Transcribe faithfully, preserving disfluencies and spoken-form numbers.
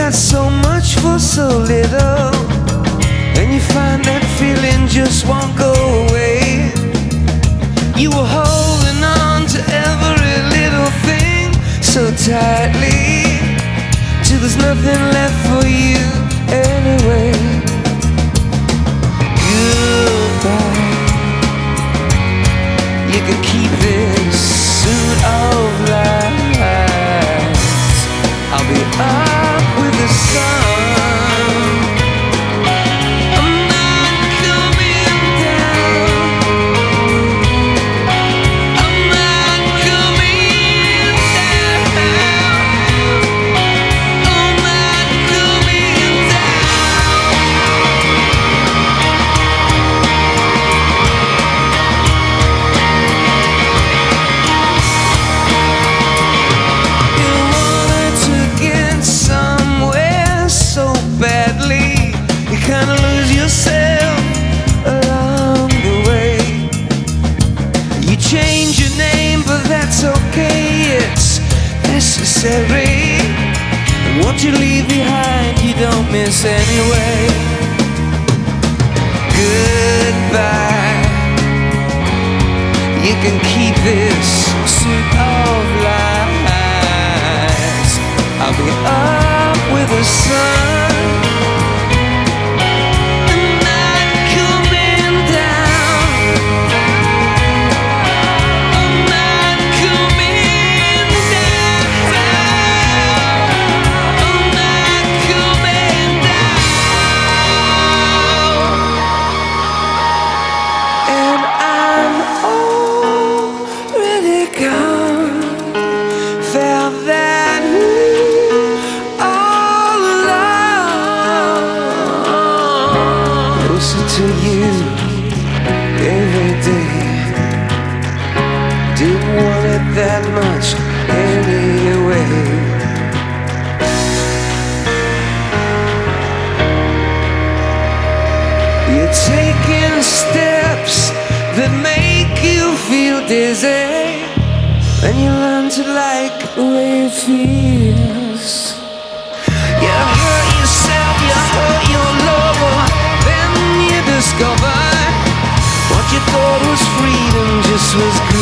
got so much for so little, and you find that feeling just won't go away. You were holding on to every little thing so tightly, till there's nothing left for you anyway. Goodbye. You can keep this suit of lies. I'll be up with the sun. I'm not coming down. I'm not coming down. I'm not coming down. You wanted to get somewhere so badly, you kinda lose yourself along the way. You change your name, but that's okay, it's necessary. And what you leave behind, you don't miss anyway. Goodbye. You can keep this suit of lies. I'll be up with the sun. I'm not coming down. I'm not coming down. I'm not coming down. And I'm already gone. Felt that all alone. Closer to you every day. Didn't want it that much anyway. You're taking steps that make you feel dizzy, and you learn to like the way it feels. You hurt yourself, you hurt your lover, then you discover what you thought was freedom just was